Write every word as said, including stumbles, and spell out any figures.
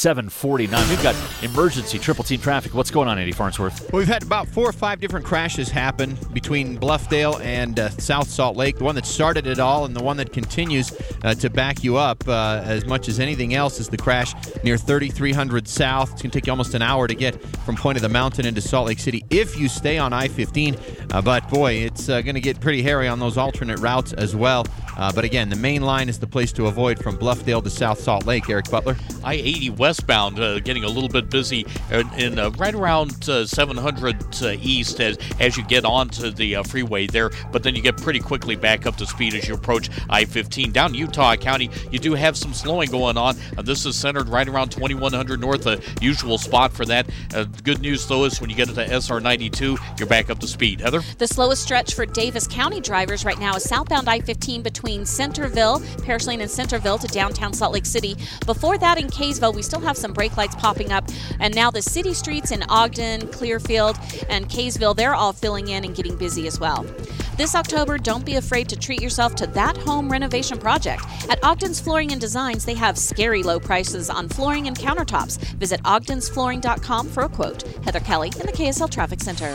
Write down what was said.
seven forty-nine. We've got emergency triple team traffic. What's going on, Andy Farnsworth? Well, we've had about four or five different crashes happen between Bluffdale and uh, South Salt Lake. The one that started it all and the one that continues uh, to back you up uh, as much as anything else is the crash near thirty-three hundred South. It's going to take you almost an hour to get from Point of the Mountain into Salt Lake City if you stay on I fifteen. Uh, but, boy, it's uh, going to get pretty hairy on those alternate routes as well. Uh, but, again, the main line is the place to avoid from Bluffdale to South Salt Lake. Eric Butler. I eighty westbound uh, getting a little bit busy in, in uh, right around uh, seven hundred uh, east as, as you get onto the uh, freeway there, but then you get pretty quickly back up to speed as you approach I fifteen. Down in Utah County, you do have some slowing going on. Uh, this is centered right around twenty-one hundred north, a usual spot for that. Uh, good news, though, is when you get into S R ninety-two, you're back up to speed. Heather? The slowest stretch for Davis County drivers right now is southbound I fifteen between Centerville, Parish Lane and Centerville to downtown Salt Lake City. Before that in Kaysville, we still have some brake lights popping up. And now the city streets in Ogden, Clearfield, and Kaysville, they're all filling in and getting busy as well. This October, don't be afraid to treat yourself to that home renovation project. At Ogden's Flooring and Designs, they have scary low prices on flooring and countertops. Visit ogdens flooring dot com for a quote. Heather Kelly in the K S L Traffic Center.